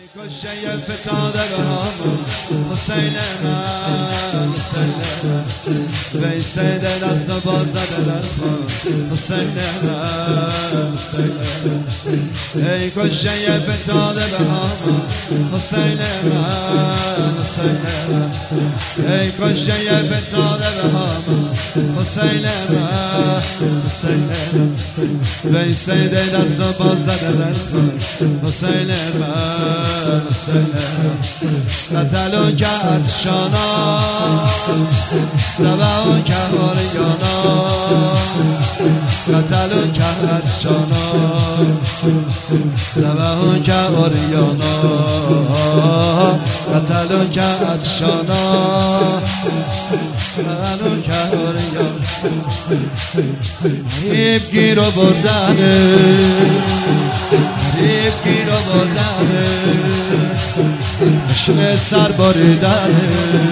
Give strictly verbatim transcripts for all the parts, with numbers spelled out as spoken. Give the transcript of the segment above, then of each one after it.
کشه فتاده به همون حسین من حسین من ویسه ده دست و بازده در خون حسین من حسین من ای کشه فتاده به همون حسین من حسین من ای کشه فتاده به همون حسین من حسین من ویسه ده دست و بازده در خون حسین من قتلو کرد شانا سبعو کرد اوریانا قتلو کرد شانا سبعو کرد اوریانا قتلو کرد شانا سبعو کرد اوریانا حریب گیر و بردنه حریب گیر و بردنه عشق سر باریدنه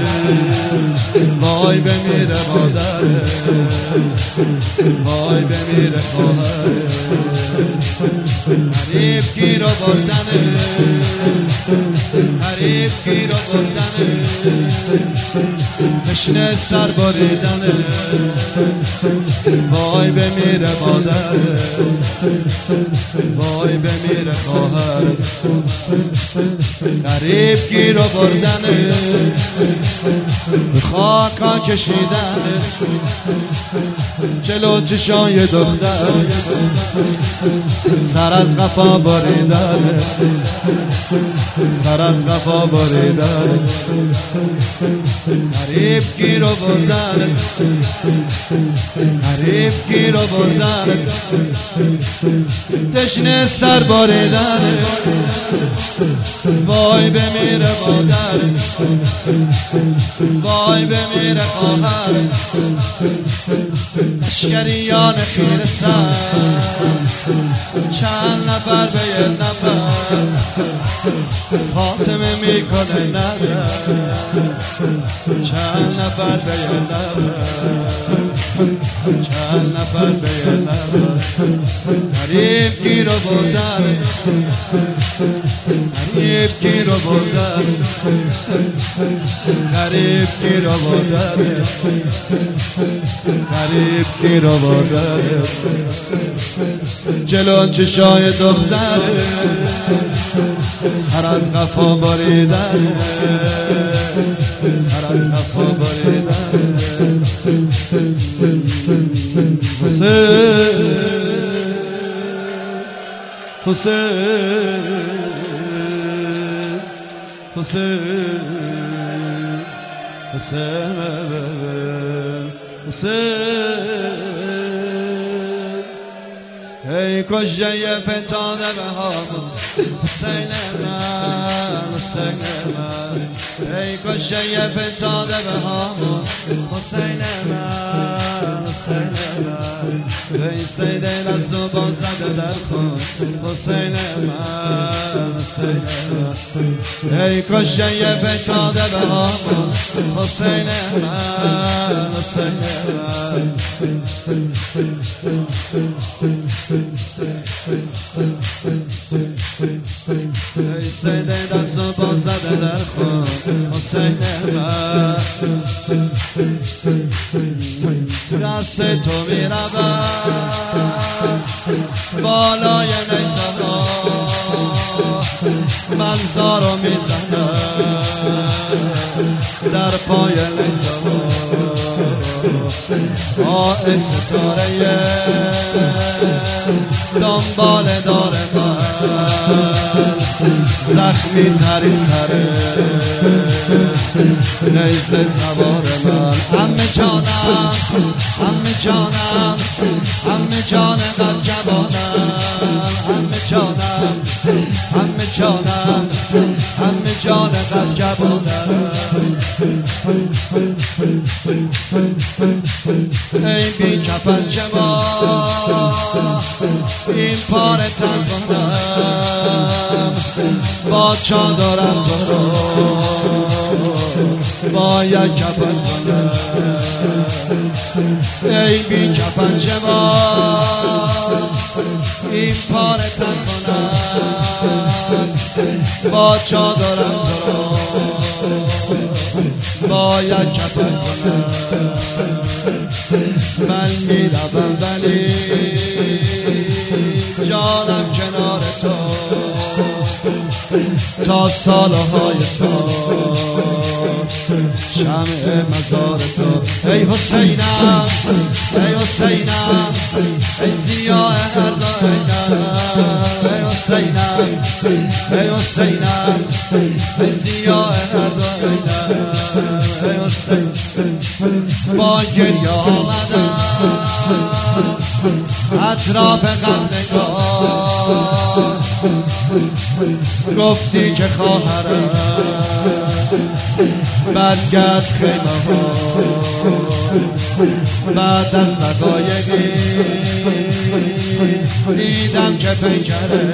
وای بمیره مادره وای بمیره خواهره حریب گیر و بردنه حریب گیر و بردنه عشق سر باریدنه وای بمیره مادره وای بمیره خواهره غریب گیر و بردنه به خاکا کشیدنه جلو چشای دختر سر از قفا بریدنه سر از قفا بریدنه غریب گیر و بردنه غریب گیر و بردنه تشنه سر بریدنه وای بمیره مادر وای بمیره خواهر لشکریان خیره سر چند نفر به یک نفر فاطمه میکنه نظر چند نفر به یک نفر چند نفر به یک نفر غریب گیر و بردن غریب گیر و بردن غریب گیر و بردن غریب گیر و بردن جلو چشای دختر سر از قفا بریدن سر از قفا بریدن حسین حسین حسین حسین حسین ای کجه فتاده به همون حسین من حسین من ای کجه فتاده به همون حسین من حسین من ای سیده دست و بازده در خون حسین من حسین من ای کجه فتاده به همون حسین من حسین ای سیده دست و بازده در خون حسین من دست تو می رود بالای نیزم من زارو می زنم در پای نیزم آه ستاره دنبال داره من زخمی تری سره نیزه سوار من همه جانم همه جانم همه جان قد جوانم همه جانم همه جانم همه جان قد جوانم ای بی کفن جوان این پاره تن کنم با چادرم تو رو با یک کفن کنم ای بی کفن جوان این پاره تن کنم با چادرم تو را باید کفن کنم. من میروم ولی جانم کنار تو تا سالهای سال شمع مزار تو. ای حسینم ای حسینم ای ضیاء هر اینم. ای حسینم ای حسینم ای ضیاء هر اینم. ای حسین با گریه آمدم اطراف قتلگاه، گفتی که خواهرم برگرد خیمه ها. بعد از دقایقی دیدم که پیکره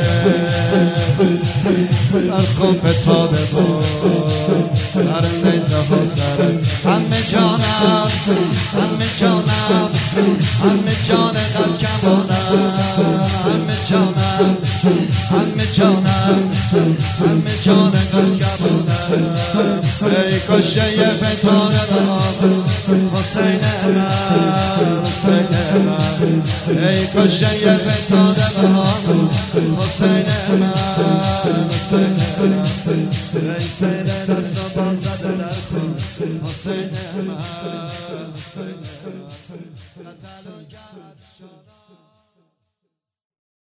در خون فتاده بود در نیزه ها سرم. همه جانم همه جانم همه جان دل کمانم. همه جانم همه جانم همه جان دل کمانم. ای کشته فتاده دارم حسین من حسین من. ای کشته فتاده دارم حسین من حسین من. ای سید دست و باز زده در خون حسین من حسین من. قتل و گرد شد